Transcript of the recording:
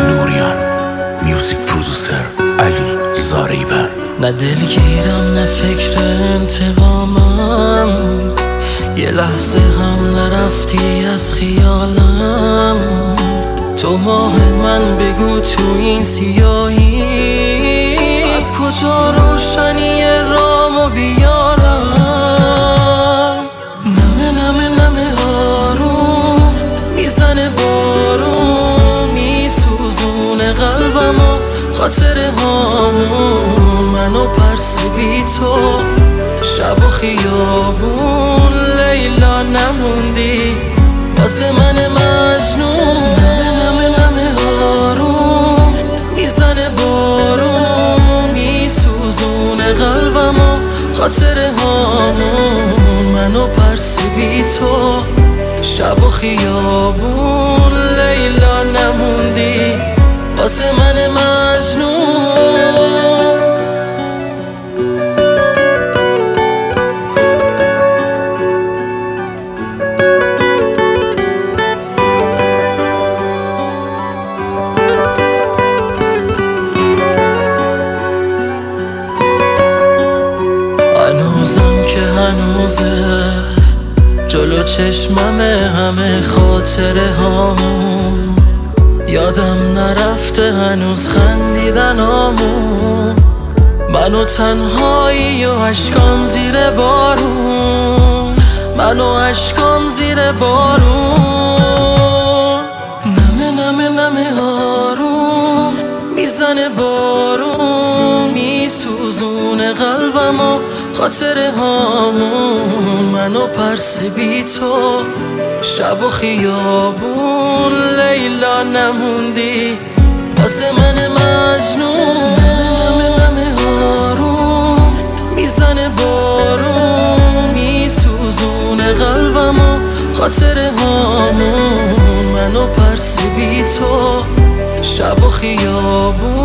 نوریان میوزیک پرودوسر علی زاریبند. نه دلگیرم نه فکر انتقامم، یه لحظه هم نرفتی از خیالم. تو ماه من بگو تو این سیاهی از کجا روشنی رامو بیارم. نمه نمه نمه آروم میزنه بارون، میسوزونه قلبمو خاطر هامون. منو پرس بی تو شب و خیابون، لیلا نموندی واسه من مجنون. نمه نمه آروم میزنه بارون، میسوزونه قلبمو خاطر هامون. منو پرس بی تو شب و خیابون، لیلا نموندی واسه من مجنون. هنوزم که هنوزه جلو چشممه همه خاطره هامون. یادم نرفته هنوز خندیدنامون. منو تنهایی و عشقام زیر بارون، منو عشقام زیر بارون. نمه نمه نمه آروم میزنه بارون، میسوزونه قلبمو خاطر هامون. منو پرس بی تو شب و خیابون، لیلا نموندی واسه من مجنون. نمه نمه آروم میزنه بارون، میسوزونه قلبمو خاطر هامون. منو پرس بی تو شب و خیابون،